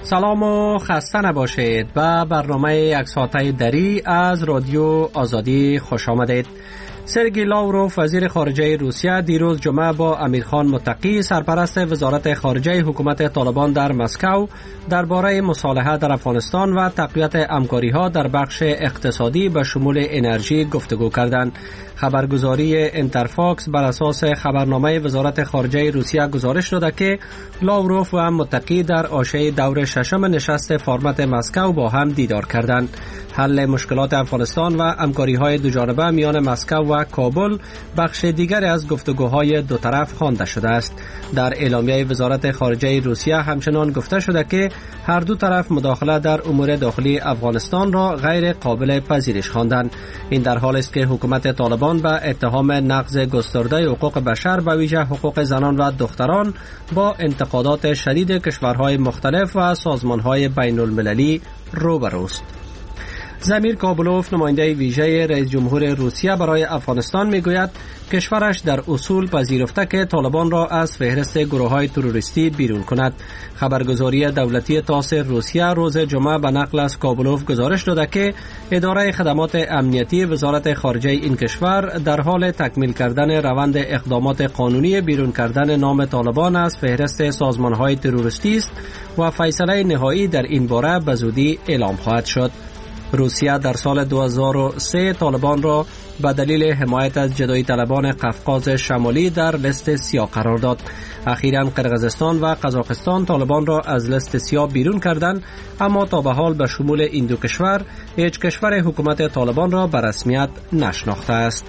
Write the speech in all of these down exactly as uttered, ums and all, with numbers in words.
سلام و خسته نباشید. به برنامه یک ساعته دری از رادیو آزادی خوش آمدید. سرگئی لاوروف وزیر خارجه روسیه دیروز جمعه با امیرخان متقی سرپرست وزارت خارجه حکومت طالبان در مسکو درباره مصالحه در افغانستان و تقویت همکاری‌ها در بخش اقتصادی به شمول انرژی گفتگو کردند. خبرگزاری انترفاکس بر اساس خبرنامه وزارت خارجه روسیه گزارش داده که لاوروف و متقی در عاشق دور ششم نشست فرمت مسکو با هم دیدار کردند. حل مشکلات افغانستان و همکاری‌های دوجانبه میان مسکو و کابل بخش دیگری از گفتگوهای دو طرف خوانده شده است. در اعلامیه وزارت خارجه روسیه همچنان گفته شده که هر دو طرف مداخله در امور داخلی افغانستان را غیر قابل پذیرش خواندند. این در حالی است که حکومت طالبان به اتهام نقض گسترده حقوق بشر به ویژه حقوق زنان و دختران با انتقادات شدید کشورهای مختلف و سازمانهای بین المللی روبروست. زمیر کابلوف نماینده ویژه رئیس جمهور روسیه برای افغانستان میگوید کشورش در اصول پذیرفته که طالبان را از فهرست گروه‌های تروریستی بیرون کند. خبرگزاری دولتی تاس روسیه روز جمعه به نقل از کابلوف گزارش داده که اداره خدمات امنیتی وزارت خارجه این کشور در حال تکمیل کردن روند اقدامات قانونی بیرون کردن نام طالبان از فهرست سازمان‌های تروریستی است و فیصله نهایی در این باره به زودی اعلام خواهد شد. روسیه در سال دو هزار و سه طالبان را به دلیل حمایت از جدایی طلبان قفقاز شمالی در لیست سیاه قرار داد. اخیراً قرقیزستان و قزاقستان طالبان را از لیست سیاه بیرون کردند، اما تا به حال به شمول این دو کشور هیچ کشور حکومت طالبان را به رسمیت نشناخته است.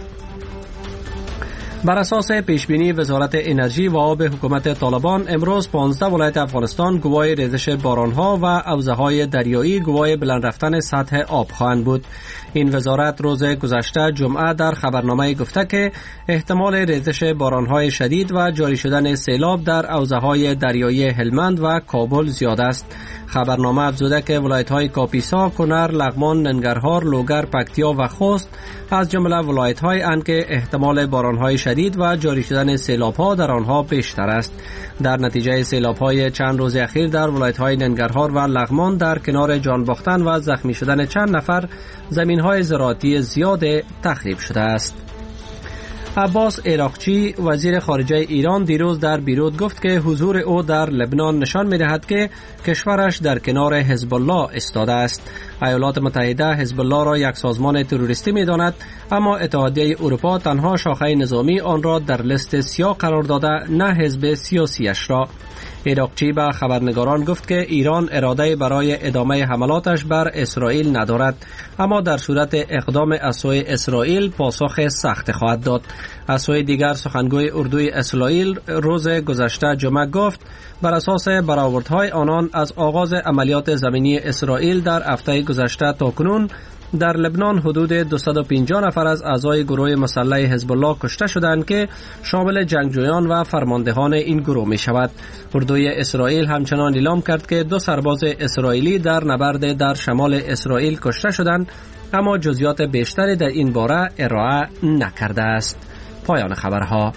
بر اساس پیشبینی وزارت انرژی و آب حکومت طالبان امروز پانزده ولایت افغانستان گواه ریزش بارانها و حوزه‌های دریایی گواه بلند رفتن سطح آب خواهند بود. این وزارت روز گذشته جمعه در خبرنامه گفته که احتمال ریزش بارانهای شدید و جاری شدن سیلاب در حوزه‌های دریایی هلمند و کابل زیاد است. خبرنامه افزوده که ولایت‌های کاپیسا، کنر، لغمان، ننگرهار، لوگر، پکتیا و خوست از جمله ولایت‌های اند که احتمال بارانهای شدید و جاری شدن سیلاب‌ها در آنها بیشتر است. در نتیجه سیلاب‌های چند روز اخیر در ولایت‌های ننگرهار و لغمان در کنار جان باختن و زخمی شدن چند نفر زمین‌های زراعتی زیاد تخریب شده است. عباس عراقچی وزیر خارجه ایران دیروز در بیروت گفت که حضور او در لبنان نشان می‌دهد که کشورش در کنار حزب الله ایستاده است. ایالات متحده حزب الله را یک سازمان تروریستی می‌داند، اما اتحادیه اروپا تنها شاخه نظامی آن را در لیست سیاه قرار داده، نه حزب سیاسیش را. عراقچی به خبرنگاران گفت که ایران اراده برای ادامه حملاتش بر اسرائیل ندارد، اما در صورت اقدام از سوی اسرائیل پاسخ سخت خواهد داد. از سوی دیگر سخنگوی اردوی اسرائیل روز گذشته جمعه گفت بر اساس برآوردهای آنان از آغاز عملیات زمینی اسرائیل در هفته گذشته تا کنون در لبنان حدود دویست و پنجاه نفر از اعضای گروه مسلح حزب الله کشته شدند که شامل جنگجویان و فرماندهان این گروه می شود. اردوی اسرائیل همچنان اعلام کرد که دو سرباز اسرائیلی در نبرد در شمال اسرائیل کشته شدند، اما جزئیات بیشتری در این باره ارائه نکرده است. پایان خبرها.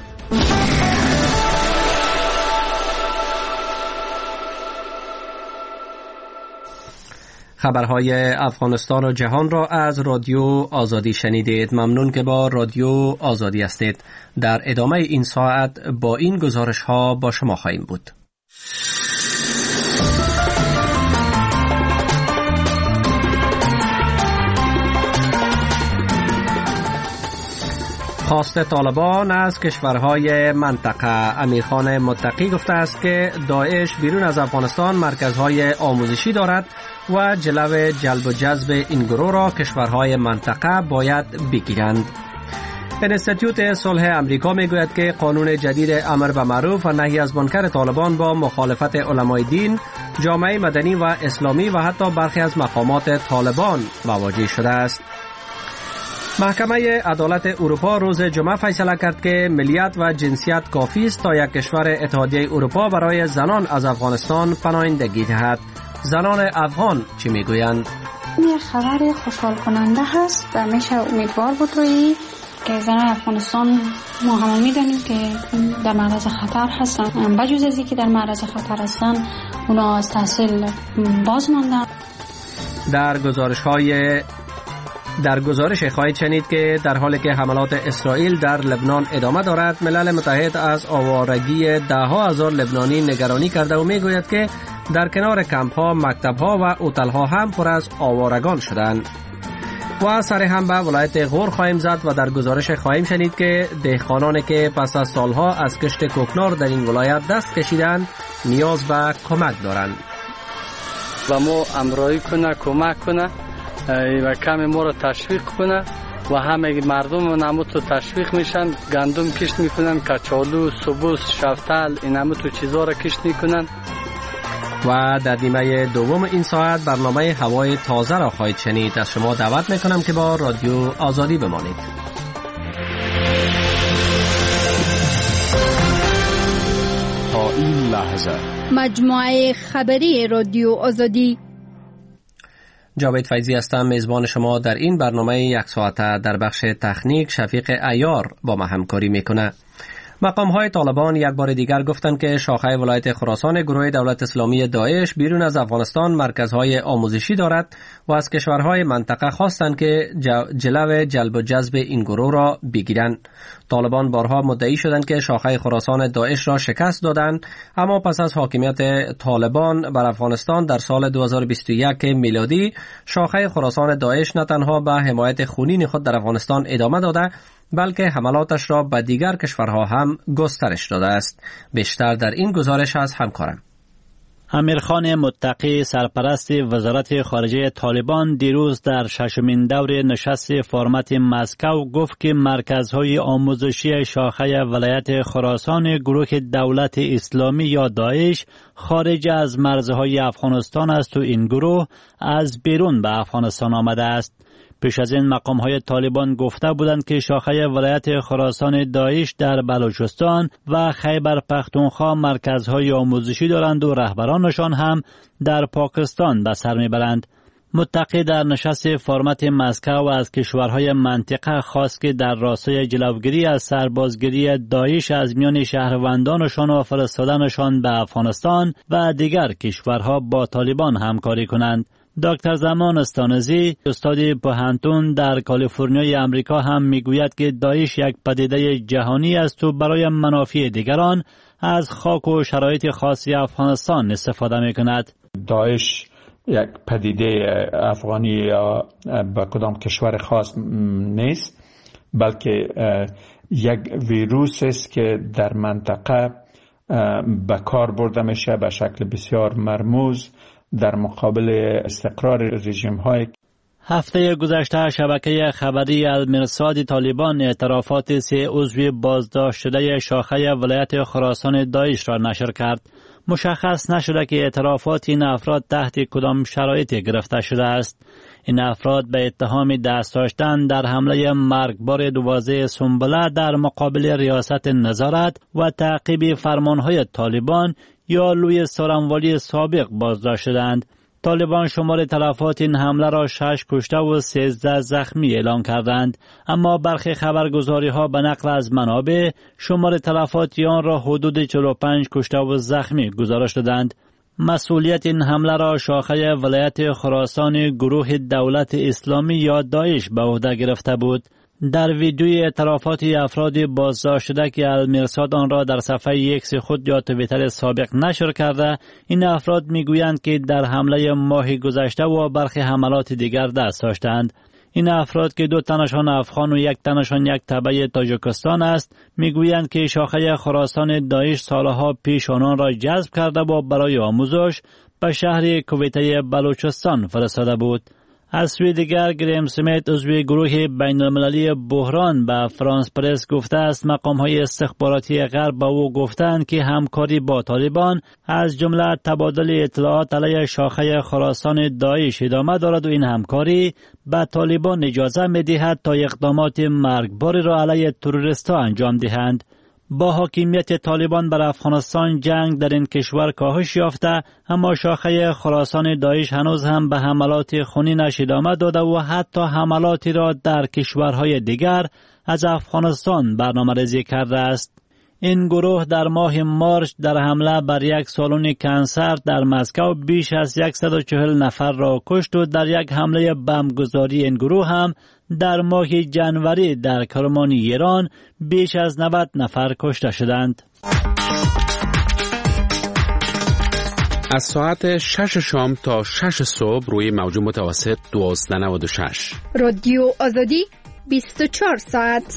خبرهای افغانستان و جهان را از رادیو آزادی شنیدید. ممنون که با رادیو آزادی هستید. در ادامه این ساعت با این گزارش ها با شما خواهیم بود. خواست طالبان از کشورهای منطقه. امیرخان متقی گفته است که داعش بیرون از افغانستان مرکزهای آموزشی دارد و جلو جلب و جذب این گروه را کشورهای منطقه باید بگیرند. انستیتوت صلح امریکا میگوید که قانون جدید امر به معروف و نهی از منکر طالبان با مخالفت علمای دین، جامعه مدنی و اسلامی و حتی برخی از مقامات طالبان مواجه شده است. محکمه عدالت اروپا روز جمعه فیصله کرد که ملیت و جنسیت کافی است تا یک کشور اتحادیه اروپا برای زنان از افغانستان پناهندگی دهد. زنان افغان چی میگویند؟ این خبر خوشحال کننده هست و میشه امیدوار بود روی که زنان افغانستان ما همه میدانیم که در معرض خطر هستن. بجز از اینکه در معرض خطر هستن، اونا از تحصیل باز ماندن. در گزارش های در گزارش خواهید شنید که در حالی که حملات اسرائیل در لبنان ادامه دارد، ملل متحد از آوارگی ده ها هزار لبنانی نگرانی کرده و میگوید که در کنار کمپ ها، مکتب ها و هتل ها هم پر از آوارگان شدند. و سر هم به ولایت غور خواهیم زد و در گزارش خواهیم شنید که دهقانانی که پس از سالها از کشت کوکنار در این ولایت دست کشیدند نیاز به کمک دارند. و ما امرایی کنه، کمک کنه و کمی ما رو تشویق کنه و همه مردم نمو تو تشویق میشن، گندم کشت میکنن، کچالو، سبوس، شفتل، این همه تو چیزا رو کشت میکنن. و در نیمه دوم این ساعت برنامه هوای تازه را خواهید شنید. از شما دعوت میکنم که با رادیو آزادی بمانید. تا این لحظه مجموعه خبری رادیو آزادی. جاوید فیضی هستم، میزبان شما در این برنامه یک ساعته. در بخش تکنیک شفیق عیار با ما همکاری میکنه. مقام‌های طالبان یک بار دیگر گفتند که شاخه ولایت خراسان گروه دولت اسلامی داعش بیرون از افغانستان مرکزهای آموزشی دارد و از کشورهای منطقه خواستند که جلو جلب و جذب این گروه را بگیرند. طالبان بارها مدعی شدند که شاخه خراسان داعش را شکست دادند، اما پس از حاکمیت طالبان بر افغانستان در سال دو هزار و بیست و یک میلادی، شاخه خراسان داعش نه تنها به حمایت خونین خود در افغانستان ادامه داده، بلکه حملاتش را به دیگر کشورها هم گسترش داده است. بیشتر در این گزارش از همکارم. امیرخان متقی، سرپرست وزارت خارجه طالبان، دیروز در ششمین دور نشست فرمت مسکو گفت که مرکزهای آموزشی شاخه ولایت خراسان گروه دولت اسلامی یا داعش خارج از مرزهای افغانستان است و این گروه از بیرون به افغانستان آمده است. پیش از این مقام‌های طالبان گفته بودند که شاخه ولایت خراسان داعش در بلوچستان و خیبر پختونخوا مرکزهای آموزشی دارند و رهبرانشان هم در پاکستان به سر میبرند. متقی در نشست فرمت مسکو از کشورهای منطقه خواست که در راستای جلوگیری از سربازگیری داعش از میان شهروندانشان و فرستادنشان به افغانستان و دیگر کشورها با طالبان همکاری کنند. دکتر زمان استانزی، استاد پوهنتون در کالیفرنیای امریکا، هم میگوید که داعش یک پدیده جهانی است و برای منافع دیگران از خاک و شرایط خاصی افغانستان استفاده میکند. داعش یک پدیده افغانی یا به کدام کشور خاص نیست، بلکه یک ویروس است که در منطقه به کار برده میشه به شکل بسیار مرموز در مقابل استقرار رژیم های. هفته گذشته شبکه خبری المرصاد طالبان اعترافات سه عضو بازداشت شده شاخه ولایت خراسان داعش را نشر کرد. مشخص نشده که اعترافات این افراد تحت کدام شرایطی گرفته شده است. این افراد به اتهام دست داشتن در حمله مرگبار دوازده سنبله در مقابل ریاست نظارت و تعقیب فرمانهای طالبان یا لوی سارنوالی سابق بازداشت شدند. طالبان شمار تلفات این حمله را شش کشته و سیزده زخمی اعلام کردند، اما برخی خبرگزاری ها به نقل از منابع شمار تلفات آن را حدود چهل و پنج کشته و زخمی گزارش دادند. مسئولیت این حمله را شاخه ولایت خراسان گروه دولت اسلامی یا داعش به عهده گرفته بود. در ویدیوی اعترافات افراد بازداشت شده که المرصاد آن را در صفحه ایکس خود یا توییتر سابق نشر کرده، این افراد میگویند که در حمله ماه گذشته و برخی حملات دیگر دست داشتند. این افراد که دو تنشان افغان و یک تنشان یک تبع تاجیکستان است، میگویند که شاخه خراسان داعش سالها پیش آنان را جذب کرده و برای آموزش به شهر کویته بلوچستان فرستاده بود. از سوی دیگر گریم سمیت عضو گروه بین المللی بحران به فرانس پرس گفته است مقام‌های استخباراتی غرب به او گفتند که همکاری با طالبان از جمله تبادل اطلاعات علیه شاخه خراسان داعش ادامه دارد و این همکاری به طالبان اجازه می‌دهد تا اقدامات مرگباری را علیه تروریست‌ها انجام دهند. با حاکمیت طالبان بر افغانستان جنگ در این کشور کاهش یافته، اما شاخه خراسان داعش هنوز هم به حملات خونینش ادامه داده و حتی حملاتی را در کشورهای دیگر از افغانستان برنامه‌ریزی کرده است. این گروه در ماه مارچ در حمله بر یک سالن کنسر در مسکو بیش از صد و چهل نفر را کشت و در یک حمله بمبگذاری این گروه هم در ماه جنوری در کرمانی ایران بیش از نود نفر کشته شدند. از ساعت شش شام تا شش صبح روی موج متوسط دوازده و نود و شش. رادیو آزادی بیست و چهار ساعت.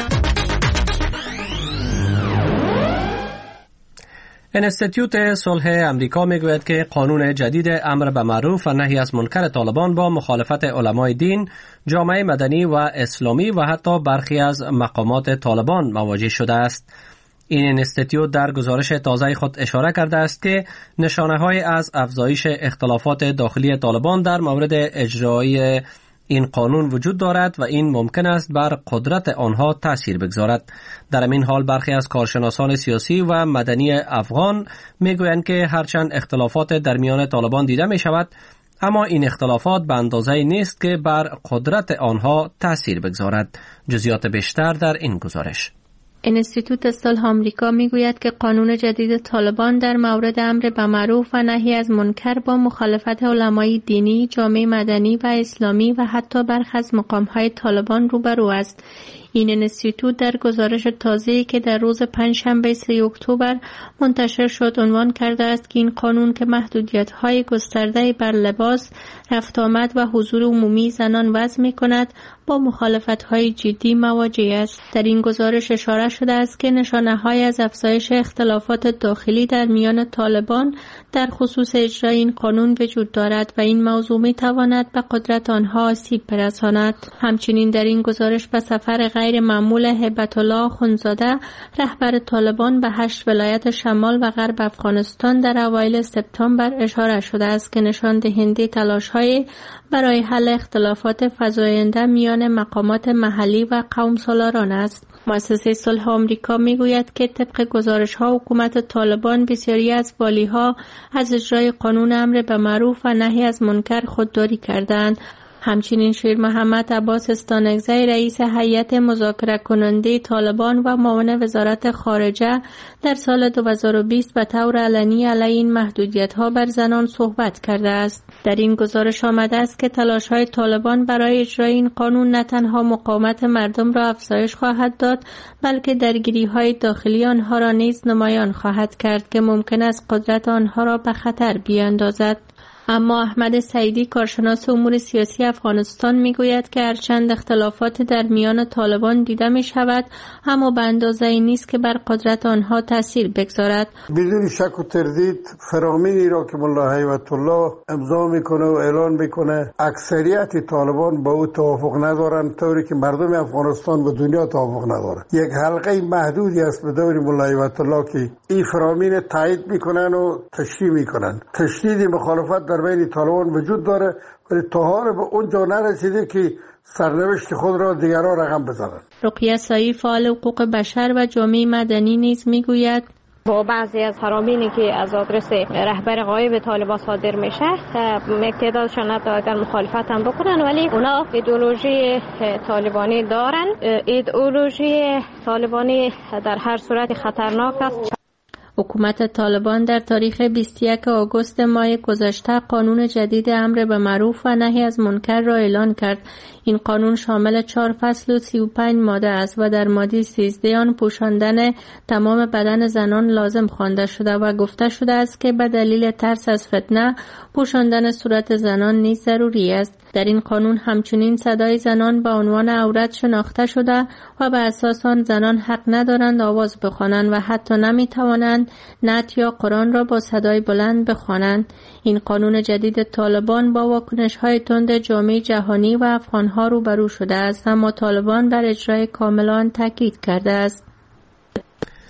انستیتوت صلح امریکا میگوید که قانون جدید امر به معروف و نهی از منکر طالبان با مخالفت علمای دین، جامعه مدنی و اسلامی و حتی برخی از مقامات طالبان مواجه شده است. این انستیتوت در گزارش تازه خود اشاره کرده است که نشانه‌های از افزایش اختلافات داخلی طالبان در مورد اجرای این قانون وجود دارد و این ممکن است بر قدرت آنها تأثیر بگذارد. در این حال برخی از کارشناسان سیاسی و مدنی افغان میگویند که هرچند اختلافات در میان طالبان دیده می شود، اما این اختلافات به اندازه‌ای نیست که بر قدرت آنها تأثیر بگذارد. جزئیات بیشتر در این گزارش. انستیتوت صلح آمریکا میگوید که قانون جدید طالبان در مورد امر به معروف و نهی از منکر با مخالفت علمای دینی، جامعه مدنی و اسلامی و حتی برخی از مقام‌های طالبان روبرو است. این انستیتوت در گزارش تازه‌ای که در روز پنجشنبه سوم اکتبر منتشر شد عنوان کرده است که این قانون که محدودیت‌های گسترده بر لباس، رفت آمد و حضور عمومی زنان وضع می‌کند با مخالفت‌های جدی مواجه است. در این گزارش اشاره شده است که نشانه‌های از افزایش اختلافات داخلی در میان طالبان در خصوص اجرای این قانون وجود دارد و این موضوع می‌تواند به قدرت آنها آسیب برساند. همچنین در این گزارش به سفر غیر معمول هیبت الله اخوندزاده رهبر طالبان به هشت ولایت شمال و غرب افغانستان در اوایل سپتامبر اشاره شده است که نشان دهنده تلاش‌های برای حل اختلافات فزاینده میان مقامات محلی و قوم سالاران است. مؤسسه صلح آمریکا میگوید که طبق گزارش‌ها حکومت طالبان بسیاری از والی‌ها از اجرای قانون امر به معروف و نهی از منکر خودداری کردند. همچنین شیر محمد عباس استانکزی رئیس هیئت مذاکره کننده طالبان و معاون وزارت خارجه در سال دو هزار و بیست به طور علنی علیه این محدودیت‌ها بر زنان صحبت کرده است. در این گزارش آمده است که تلاش‌های طالبان برای اجرای این قانون نه تنها مقاومت مردم را افزایش خواهد داد، بلکه درگیری‌های داخلی آنها را نیز نمایان خواهد کرد که ممکن است قدرت آنها را به خطر بیاندازد. اما احمد سعیدی کارشناس امور سیاسی افغانستان میگوید که هرچند اختلافات در میان طالبان دیده می شود، اما به اندازه‌ای نیست که بر قدرت آنها تاثیر بگذارد. بدون شک و تردید فرامینی را که ملا هیبت الله امضا میکنه و اعلان میکنه اکثریت طالبان با او توافق ندارند، طوری که مردم افغانستان و دنیا توافق ندارند. یک حلقه محدودی است به دور ملا هیبت الله که این فرامین تایید میکنن و تشریح میکنن. تشدید مخالفت در بین طالبان وجود داره، ولی طاهر به اونجا نرسیده که سرنوشت خود را دیگران رقم بزنند. رقیه سایی فعال حقوق بشر و جامعه مدنی نیز میگوید با بعضی از فرامینی که از آدرس رهبر غایب طالبان صادر میشه تعدادشان حتی اگر مخالفت هم بکنن، ولی اونا ایدئولوژی طالبانی دارن. ایدئولوژی طالبانی در هر صورت خطرناک است. حکومت طالبان در تاریخ بیست و یکم آگوست ماه گذشته قانون جدید امر به معروف و نهی از منکر را اعلان کرد. این قانون شامل چهار فصل و سی و پنج ماده است و در ماده سیزده آن پوشاندن تمام بدن زنان لازم خوانده شده و گفته شده است که به دلیل ترس از فتنه پوشاندن صورت زنان نیز ضروری است. در این قانون همچنین صدای زنان به عنوان عورت شناخته شده و به اساس آن زنان حق ندارند آواز بخوانند و حتی نمیتوانند نعت یا قرآن را با صدای بلند بخوانند. این قانون جدید طالبان با واکنش‌های تند جامعه جهانی و افغان‌ها روبرو شده است، اما طالبان بر اجرای کامل آن تاکید کرده است.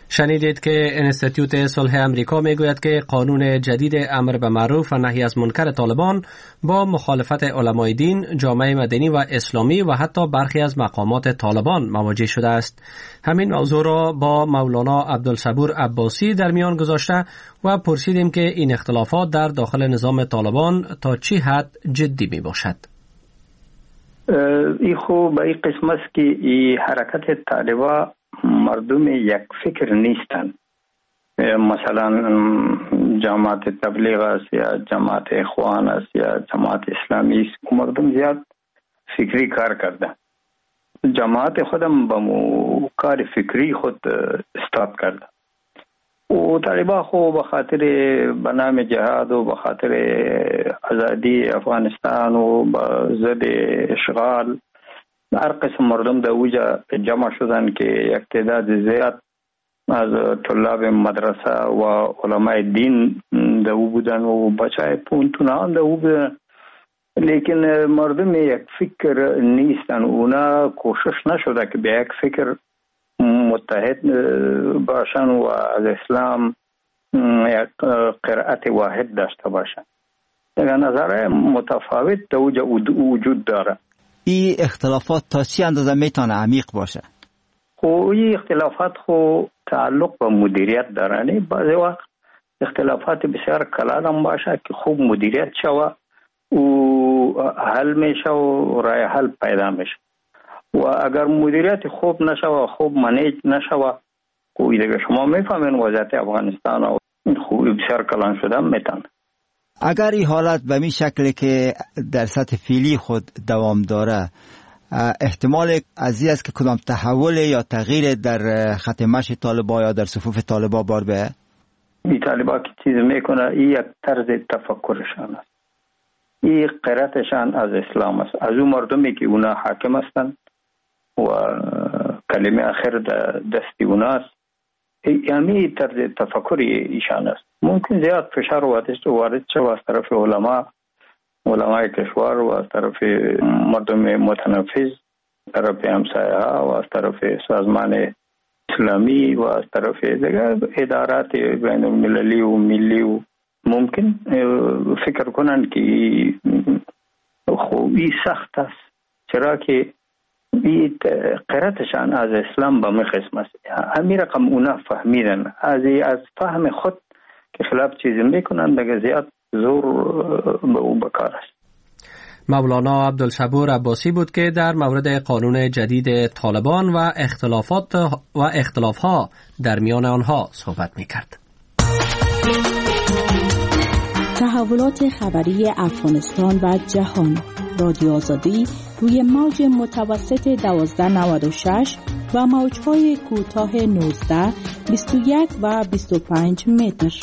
شنیدید که انستیتوت صلح امریکا میگوید که قانون جدید امر به معروف و نهی از منکر طالبان با مخالفت علمای دین، جامعه مدنی و اسلامی و حتی برخی از مقامات طالبان مواجه شده است. همین موضوع را با مولانا عبدالصبور عباسی در میان گذاشته و پرسیدیم که این اختلافات در داخل نظام طالبان تا چه حد جدی می باشد. ای خو به این قسم است که این حرکت طالبان مردم یک فکر نیستند. مثلا جماعت تبلیغ است یا جماعت اخوان است یا جماعت اسلامی است، مردم زیاد فکری کار کرده. جماعت خودم با مو کار فکری خود استاد کرده و طالبان خو به خاطر به نام جهاد و به خاطر آزادی افغانستان و به ضد اشغال هر قسم مردم در اوجا جمع شدن که یک تعداد زیاد از طلاب مدرسه و علماء دین در او بودن و بچه پونتونان در او بودن، لیکن مردم یک فکر نیستن. اونا کوشش نشده که به یک فکر متحد باشن و از اسلام یک قرائت واحد داشته باشن. یک نظر متفاوت در اوجا وجود داره. این اختلافات تا چی اندازه میتونه عمیق باشه؟ خو این اختلافات خو تعلق به مدیریت داره. بعضی وقت اختلافات بسیار کلان هم باشه که خوب مدیریت شوه و حل میشه و رای حل پیدا میشه، و اگر مدیریت خوب نشوه، خوب منیج نشوه، کوئی دیگه شما میفهمین وضعیت افغانستان و خوبی بسیار کلان شده میتونه. اگر این حالت به می شکلی که در سطح فعلی خود دوام داره، احتمال ازی است که کدام تحول یا تغییر در خط مشی طالبان یا در صفوف طالبان بار به؟ این طالبان که چیز میکنه این یک طرز تفکرشان است، این قرائتشان از اسلام است، از اون مردمی که اونا حاکم هستند و کلمه آخر دستی اونا است. یعنی طرز تفکر ایشان است. ممکن زیاد فشار وارد شد از طرف علما علمای کشور و از طرف مردم متنفذ، طرف همسایه ها و از طرف سازمان اسلامی و از طرف دیگر ادارات بین المللی و ملی و ممکن فکر کنند که خوبی سخت است، چرا که این قرائتشان از اسلام به قسم است. همین رقم اونا فهمیدن، از از فهم خود که خلاف چیزی میکنن دیگه زیاد زور به او بکار است. مولانا عبدالصبور عباسی بود که در مورد قانون جدید طالبان و اختلافات و اختلافها در میان آنها صحبت میکرد. تحولات خبری افغانستان و جهان، رادیو آزادی روی موج متوسط دوازده نود و شش و موجهای کوتاه نوزده، بیست و یک و بیست و پنج متر.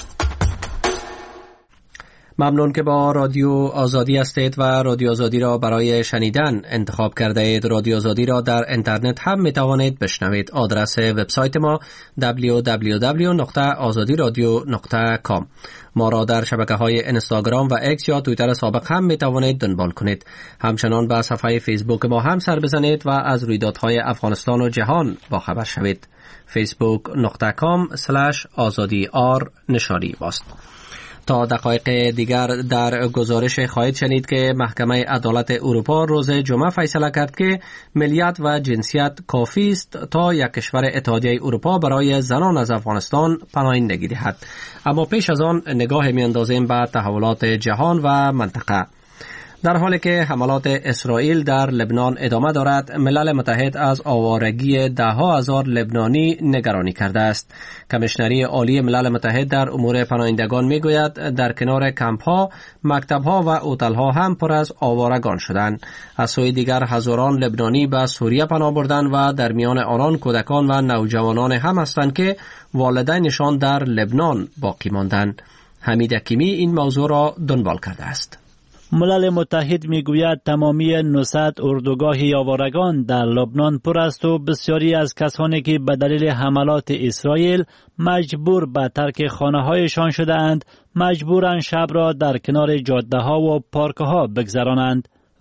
ممنون که با رادیو آزادی هستید و رادیو آزادی را برای شنیدن انتخاب کرده اید. رادیو آزادی را در اینترنت هم می توانید بشنوید. آدرس وبسایت ما دبلیو دبلیو دبلیو دات آزادی رادیو دات کام. ما را در شبکه های اینستاگرام و اکس یا توییتر سابق هم می توانید دنبال کنید. همچنان به صفحه فیسبوک ما هم سر بزنید و از رویدادهای افغانستان و جهان با خبر شوید. فیسبوک دات کام اسلش آزادی آر نشانی باست. تا دقایق دیگر در گزارش خواهید شنید که محکمه عدالت اروپا روز جمعه فیصله کرد که ملیت و جنسیت کافی است تا یک کشور اتحادیه اروپا برای زنان از افغانستان پناهندگی دهد. اما پیش از آن نگاه میاندازیم به تحولات جهان و منطقه. در حالی که حملات اسرائیل در لبنان ادامه دارد، ملل متحد از آوارگی ده ها هزار لبنانی نگرانی کرده است. کمیشنری عالی ملل متحد در امور پناهندگان میگوید در کنار کمپ ها، مکتب ها و هتل ها هم پر از آوارگان شدند. از سوی دیگر هزاران لبنانی به سوریه پناه بردند و در میان آنان کودکان و نوجوانان هم هستند که والدینشان در لبنان باقی ماندند. حمید حکیمی این موضوع را دنبال کرده است. ملل متحد میگوید تمامی نهصد اردوگاه آوارگان در لبنان پر است و بسیاری از کسانی که به دلیل حملات اسرائیل مجبور به ترک خانه‌هایشان شده اند، مجبورند شب را در کنار جاده ها و پارک ها بگذرانند.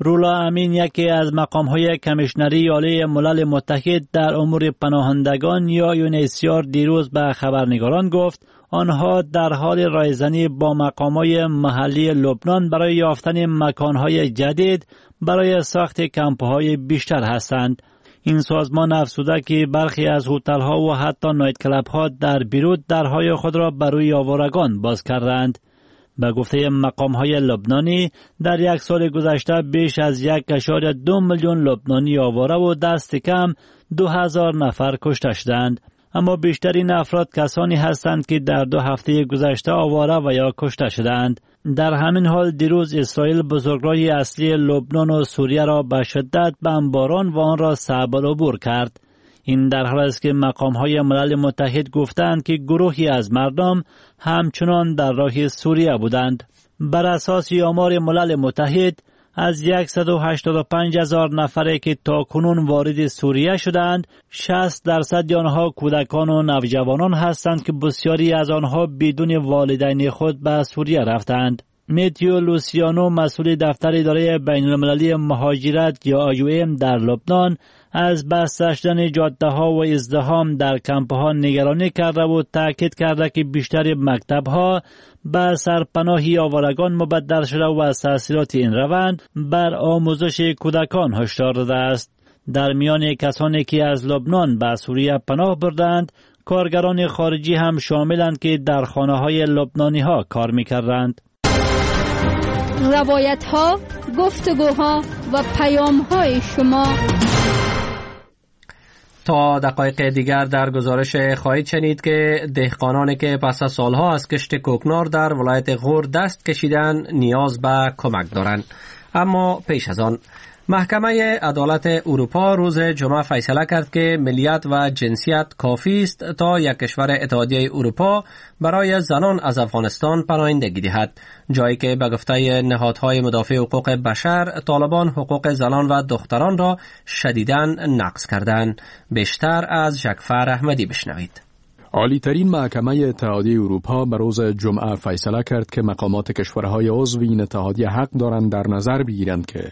رولا امین، یکی از مقام‌های کمیشنری عالی ملل متحد در امور پناهندگان یا یونیسیار، دیروز به خبرنگاران گفت آنها در حال رایزنی با مقام‌های محلی لبنان برای یافتن مکان‌های جدید برای ساخت کمپ‌های بیشتر هستند. این سازمان افزوده که برخی از هتل‌ها و حتی نایت کلاب‌ها در بیروت درهای خود را برای آوارگان باز کردند. به گفته مقام‌های لبنانی در یک سال گذشته بیش از یک اشاره دو میلیون لبنانی آواره و دست کم دو هزار نفر کشته شدند. اما بیشترین افراد کسانی هستند که در دو هفته گذشته آواره و یا کشته شدند. در همین حال دیروز اسرائیل بزرگراه اصلی لبنان و سوریه را به شدت بمباران و آن را صعب العبور کرد. این در حالی است که مقام‌های ملل متحد گفتند که گروهی از مردم همچنان در راه سوریه بودند. بر اساس آمار ملل متحد از صد و هشتاد و پنج هزار نفری که تاکنون وارد سوریه شدند، شصت درصد آنها کودکان و نوجوانان هستند که بسیاری از آنها بدون والدین خود به سوریه رفتند. میتیو لوسیانو، مسئول دفتر اداره بین المللی مهاجرت یا آی او ام در لبنان، از بسته شدن جاده ها و ازدحام در کمپ ها نگرانی کرده و تاکید کرده که بیشتر مکتب ها به سرپناهی آوارگان مبدل شده و از تاثیرات این روند بر آموزش کودکان هشدار داده است. در میان کسانی که از لبنان به سوریه پناه بردند، کارگران خارجی هم شاملند که در خانه های لبنانی ها کار می‌کردند. روایت ها، گفتگوها و پیام های شما. تا دقایق دیگر در گزارش خواهید شنید که دهقانانی که پس از سالها از کشت کوکنار در ولایت غور دست کشیدن نیاز به کمک دارند. اما پیش از آن محکمه عدالت اروپا روز جمعه فیصله کرد که ملیت و جنسیت کافی است تا یک کشور اتحادیه اروپا برای زنان از افغانستان پناهندگی دهد، جایی که به گفته نهادهای مدافع حقوق بشر طالبان حقوق زنان و دختران را شدیداً نقض کردند. بیشتر از جعفر احمدی بشنوید. عالی‌ترین محکمه اتحادیه اروپا به روز جمعه فیصله کرد که مقامات کشورهای عضو این اتحادیه حق دارند در نظر بگیرند که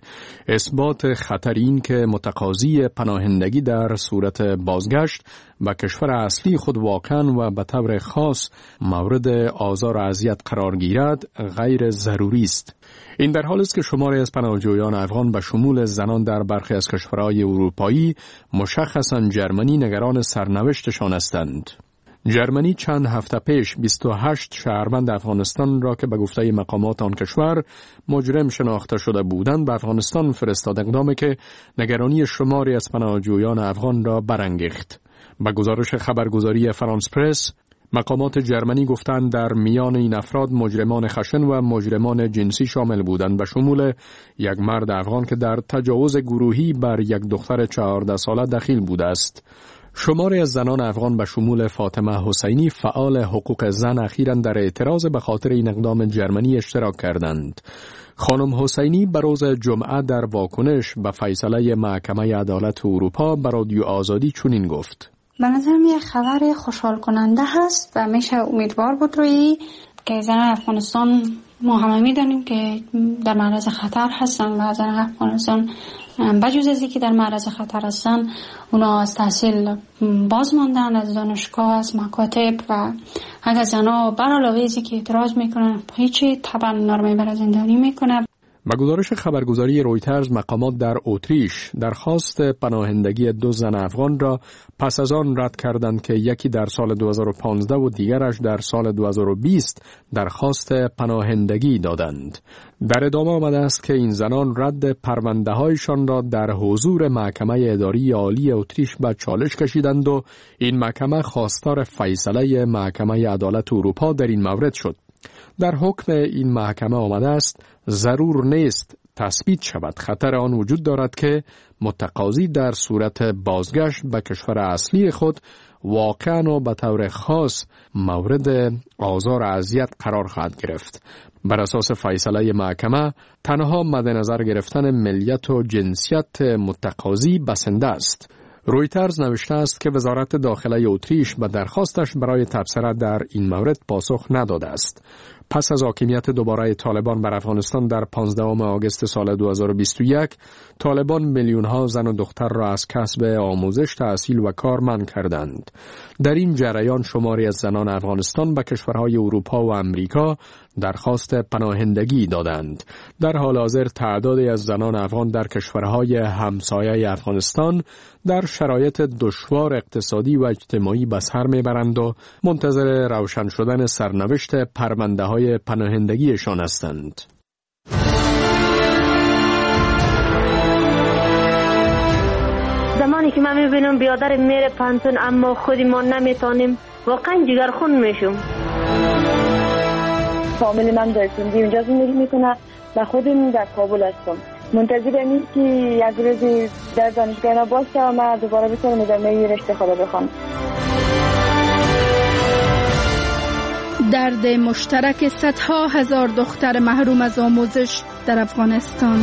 اثبات خطر این که متقاضی پناهندگی در صورت بازگشت به کشور اصلی خود واقعاً و به طور خاص مورد آزار و اذیت قرار گیرد غیر ضروری است. این در حالی است که شماری از پناهجویان افغان به شمول زنان در برخی از کشورهای اروپایی، مشخصاً جرمنی، نگران سرنوشتشان هستند. جرمنی چند هفته پیش بیست و هشت شهروند افغانستان را که به گفته مقامات آن کشور مجرم شناخته شده بودند به افغانستان فرستاد، اقدامی که نگرانی شماری از پناهجویان افغان را برانگیخت. به گزارش خبرگزاری فرانس پرس، مقامات جرمنی گفتند در میان این افراد مجرمان خشن و مجرمان جنسی شامل بودند، به شمول یک مرد افغان که در تجاوز گروهی بر یک دختر چهارده ساله دخیل بوده است. شماری از زنان افغان به شمول فاطمه حسینی، فعال حقوق زن، اخیراً در اعتراض به خاطر این اقدام جرمنی اشتراک کردند. خانم حسینی به روز جمعه در واکنش به فیصله محکمه عدالت اروپا به رادیو آزادی چنین گفت: به نظر می خبر خوشحال کننده هست و میشه امیدوار بود روی که زن افغانستان، ما همه میدانیم که در معرض خطر هستن و زن افغانستان بجز از اینکه در معرض خطر هستن، اونا از تحصیل باز ماندن، از دانشگاه، از مکاتب، و اگر زنها بر علاوه ازی که اعتراض میکنن هیچی طبعا نرمه برای زندانی میکنه. با گزارش خبرگزاری رویترز، مقامات در اتریش درخواست پناهندگی دو زن افغان را پس از آن رد کردند که یکی در سال دو هزار و پانزده و دیگرش در سال دو هزار و بیست درخواست پناهندگی دادند. در ادامه آمده است که این زنان رد پرونده هایشان را در حضور محکمه اداری عالی اتریش به چالش کشیدند و این محکمه خواستار فیصله محکمه عدالت اروپا در این مورد شد. در حکم این محکمه آمده است ضرور نیست تثبیت شود خطر آن وجود دارد که متقاضی در صورت بازگشت به کشور اصلی خود واقعاً و به طور خاص مورد آزار و اذیت قرار خواهد گرفت. بر اساس فیصله محکمه تنها مد نظر گرفتن ملیت و جنسیت متقاضی بسنده است. رویترز نوشته است که وزارت داخله اتریش به درخواستش برای تبصره در این مورد پاسخ نداده است. پس از حاکمیت دوباره طالبان بر افغانستان در پانزدهم آگوست سال دو هزار و بیست و یک، طالبان میلیون ها زن و دختر را از کسب آموزش، تحصیل و کار منع کردند. در این جریان شماری از زنان افغانستان به کشورهای اروپا و امریکا درخواست پناهندگی دادند. در حال حاضر تعدادی از زنان افغان در کشورهای همسایه افغانستان در شرایط دشوار اقتصادی و اجتماعی به سر میبرند و منتظر روشن شدن سرنوشت پرونده های پناهندگیشان هستند. زمانی که من میبینم بیادر میره پانتون اما خودی ما نمیتونیم، واقعا جگرخون میشم. فامیل من در سندی اونجا زندگی میکنه و خودم در کابل هستم. منتظرم این که یک روز در دانشگاه باشه و من دوباره بتونم ادامه رشته خود بخوام. درد مشترک صدها هزار دختر محروم از آموزش در افغانستان.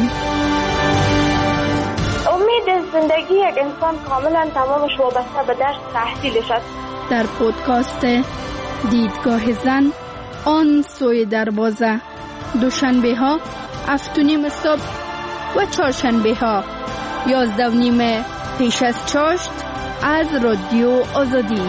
امید زندگی یک انسان کاملا تمامش وابسته به درس تحصیلش است. در پودکاست دیدگاه زن، آن سوی دروازه، دوشنبه ها هفت و نیم صبح و چهارشنبه ها یازده و نیم پیش از چاشت از رادیو آزادی.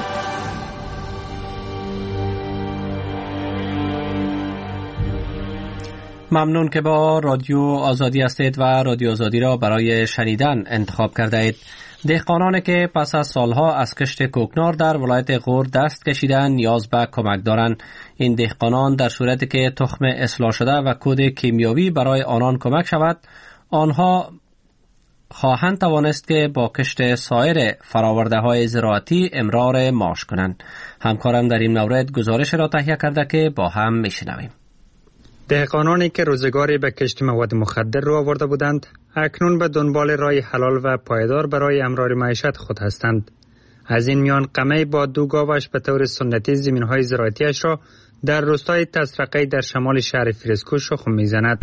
ممنون که با رادیو آزادی هستید و رادیو آزادی را برای شنیدن انتخاب کرده اید. دهقانانی که پس از سالها از کشت کوکنار در ولایت غور دست کشیدن نیاز به کمک دارند. این دهقانان در صورتی که تخم اصلاح شده و کود کیمیاوی برای آنان کمک شود، آنها خواهند توانست که با کشت سایر فراورده های زراعتی امرار معاش کنند. همکارم در این مورد گزارش را تهیه کرده که با هم میشنویم. دهقانانی که روزگاری به کشت مواد مخدر رو آورده بودند، اکنون به دنبال راه حلال و پایدار برای امرار معیشت خود هستند. از این میان قمه با دو گاوش به طور سنتی زمین‌های زراعتیش را در روستای تسرقه در شمال شهر فیروزکوه شخم می‌زند.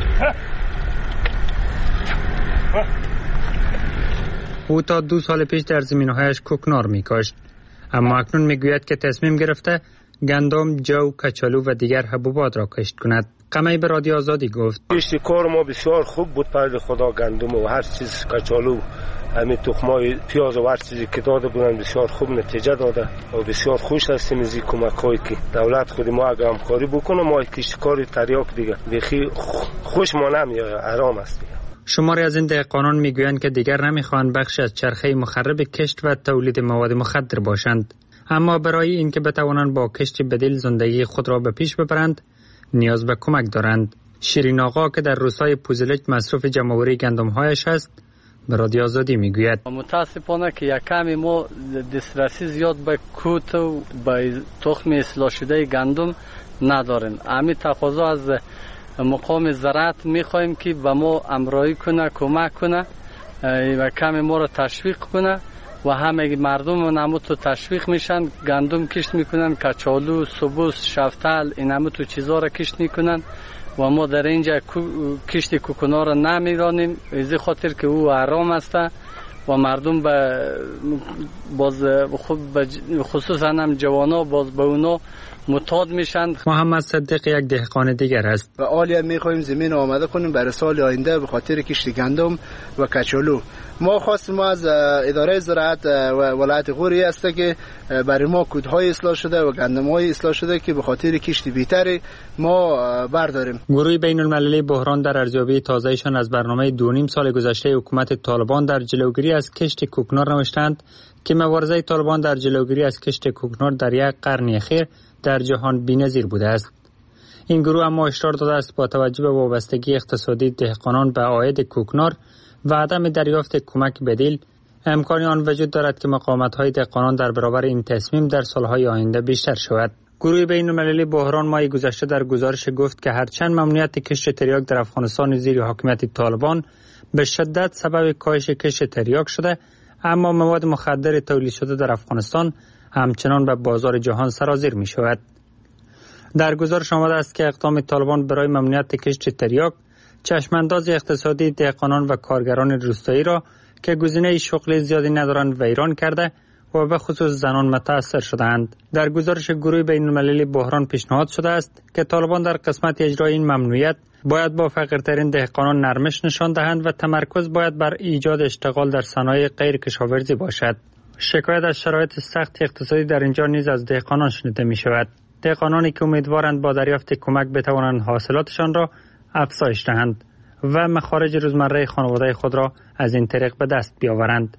او تا دو سال پیش در زمین‌هایش کوکنار می‌کاشت، اما اکنون می‌گوید که تصمیم گرفته گندم، جو، کچالو و دیگر حبوبات را کشت کند. قمه به رادیو آزادی گفت: کشت کار ما بسیار خوب بود، پرد خدا گندم و هر چیز، کچالو، همین تخمای پیاز و هر چیزی که داده بودن بسیار خوب نتیجه داده و بسیار خوش هستیم از این کمک‌هایی که دولت خود ما اگه همکاری بکنه، ما کشتکاری تریاک دیگه بخی خوش ما نمیاد، آرام است. شماری از این دهقانان میگویند که دیگر نمیخوان بخش از چرخه مخرب کشت و تولید مواد مخدر باشند، اما برای اینکه بتوانند با کشت بدیل زندگی خود را به پیش ببرند نیاز به کمک دارند. شیرین آقا که در روستای پوزلک مصروف جمع‌آوری گندم‌هایش است به رادیو آزادی میگوید: متاسفانه که یک کمی ما دسترسی زیاد به کوت و به تخم اصلاح شده گندم نداریم. همین تقاضا از مقام زراعت میخوایم که به ما همراهی کنه، کمک کنه و کمی ما را تشویق کنه و همه مردم نمو تو تشویق میشن، گندم کشت میکنن، کچالو، سبوس، شفتل، این همه تو چیزا را کشت میکنن و ما در اینجا کشت کوکنار را نمیرانیم، از خاطر که او آرام است و مردم به باز خصوصا هم جوانا باز به اونا معتاد میشن. محمد صدیق یک دهقان دیگر است. و عالیه میخوایم زمین آماده کنیم برای سال آینده به خاطر کشت گندم و کچالو. ما خواست ما از اداره زراعت و ولایت غوری است که برای ما کودهای اصلاح شده و گندم‌های اصلاح شده که به خاطر کشت بی‌تر ما برداریم. گروه بین المللی بحران در ارزیابی تازه‌شان از برنامه دو نیم سال گذشته حکومت طالبان در جلوگیری از کشت کوکنار نوشتند که مبارزه طالبان در جلوگیری از کشت کوکنار در یک قرن اخیر در جهان بی‌نظیر بوده است. این گروه اما هشدار داده است با توجه به وابستگی اقتصادی دهقانان به عاید کوکنار و عدم دریافت کمک بدیل، امکانی آن وجود دارد که مقاومت‌های دهقانان در برابر این تصمیم در سالهای آینده بیشتر شود. گروه بین المللی بحران ماه گذشته در گزارش گفت که هرچند ممنوعیت کشت تریاک در افغانستان زیر حاکمیت طالبان به شدت سبب کاهش کشت تریاک شده، اما مواد مخدر تولید شده در افغانستان همچنان به بازار جهان سرازیر می شود. در گزارش آمده است که اقدام طالبان برای ممنوعیت کشت تریاک چشمانداز اقتصادی دهقانان و کارگران روستایی را که گزینه شغل زیادی ندارند ویران کرده و به خصوص زنان متاثر شدند. در گزارش گروه بین المللی بحران پیشنهاد شده است که طالبان در قسمت اجرای این ممنوعیت باید با فقیرترین دهقانان نرمش نشان دهند و تمرکز باید بر ایجاد اشتغال در صنایع غیر کشاورزی باشد. شکایت از شرایط سخت اقتصادی در اینجا نیز از دهقانان شنیده می شود. دهقانانی که امیدوارند با دریافت کمک بتوانند حاصلاتشان را افزایش دهند و مخارج روزمره خانواده خود را از این طریق به دست بیاورند.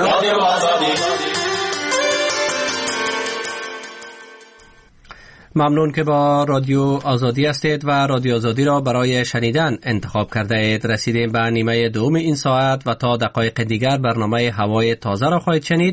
ممنون که با رادیو آزادی هستید و رادیو آزادی را برای شنیدن انتخاب کرده اید. رسیدیم به نیمه دوم این ساعت و تا دقایق دیگر برنامه هوای تازه را خواهید شنید.